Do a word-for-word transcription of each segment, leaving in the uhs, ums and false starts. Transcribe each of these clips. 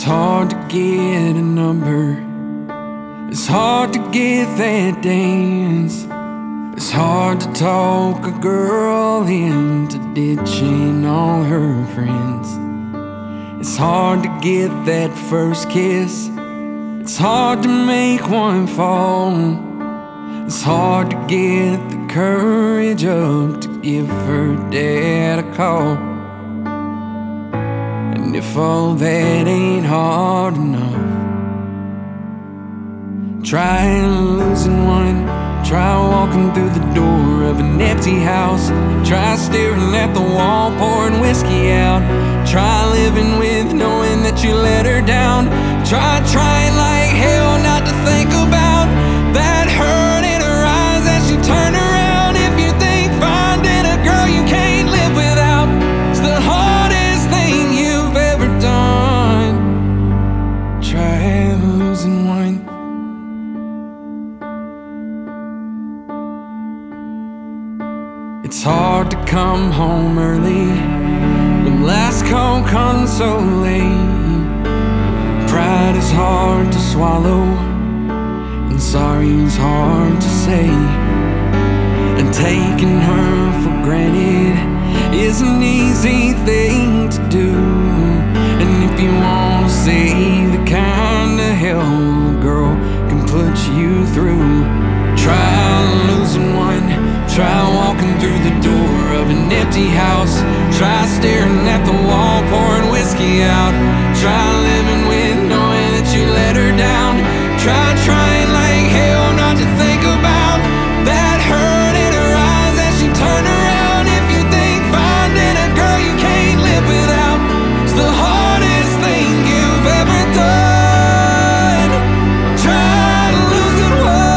It's hard to get a number. It's hard to get that dance. It's hard to talk a girl into ditching all her friends. It's hard to get that first kiss. It's hard to make one fall. It's hard to get the courage up to give her dad a call. And if all that ain't hard enough, try losing one. Try walking through the door of an empty house. Try staring at the wall, pouring whiskey out. Try living with knowing that you let her down. Try trying like hell not to think about that hurt in her eyes as she turned around. If you think finding a girl you can't live without is the hardest thing you've ever done, try losing one. It's hard to come home early when last call comes so late. Pride is hard to swallow, and sorry is hard to say. And taking her for granted is an easy thing to do. And if you wanna see the kind of hell a girl can put you through, try losing one. Try walking through the door of an empty house. Try staring at the wall, pouring whiskey out. Try living with knowing that you let her down. Try trying like hell not to think about that hurt in her eyes as she turned around. If you think finding a girl you can't live without is the hardest thing you've ever done, try losing one.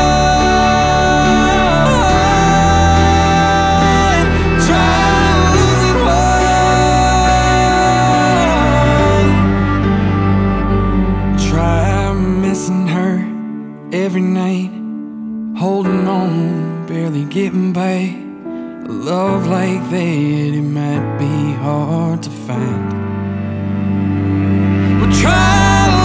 Every night, holding on, barely getting by. A love like that, it might be hard to find. But try